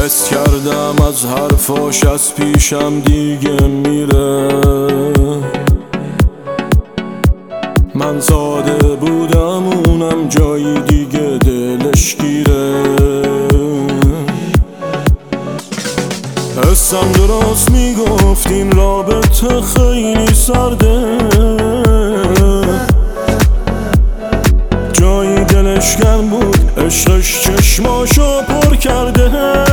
حس کردم از حرفاش از پیشم دیگه میره. من ساده بودم اونم جایی دیگه دلش گیره. حسم درست میگفت این رابطه خیلی سرده، جایی دلش گرم بود عشقش چشماشو پر کرده.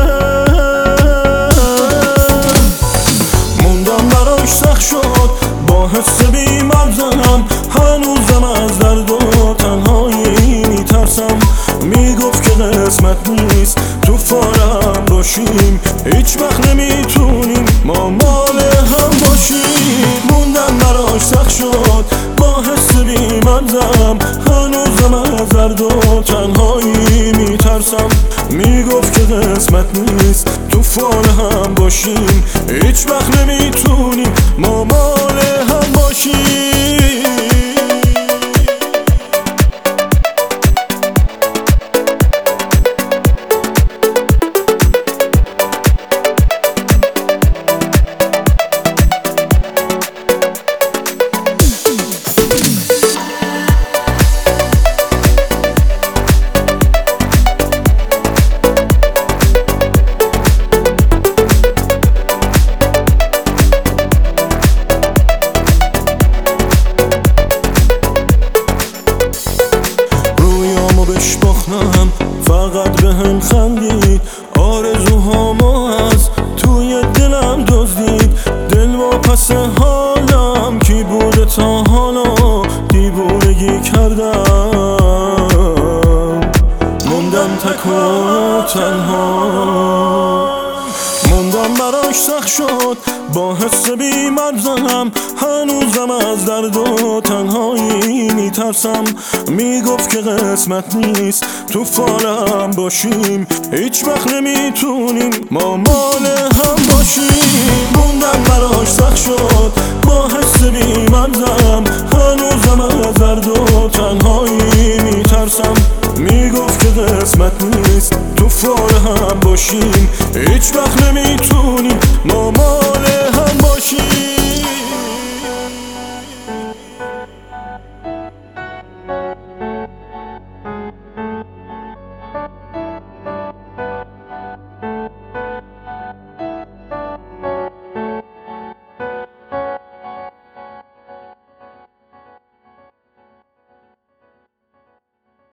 موندم براش سخت شد با حس بی‌مغزم، هنوزم از درد و تنهایی میترسم. میگفت که قسمت نیست تو فارم باشیم، هیچ وقت نمیتونیم ما مال هم باشیم. موندم براش سخت شد با حس بی‌مغزم، هنوزم از درد و تنهایی میترسم. میگفت که قسمت نیست تو فال هم باشیم، هیچ وقت نمیتونیم ما مال هم باشیم. بشباختم فقط به هم خندید، آرزوهامو از توی دلم دزدید. دل و پس حالم کی بوده تا حالا دیوونگی کردم. موندم تک و تنها، موندم براش سخت شد با حس بی‌مغزم، هنوزم از درد و تنهایی میترسم. میگفت که قسمت نیست تو فالم باشیم، هیچ وقت نمیتونیم ما مال هم باشیم. موندم براش سخت شد با حس بی‌مغزم، هنوزم از درد و تنهایی میترسم. میگفت که قسمت نیست تو فال هم باشیم، هیچ وقت نمیتونیم ما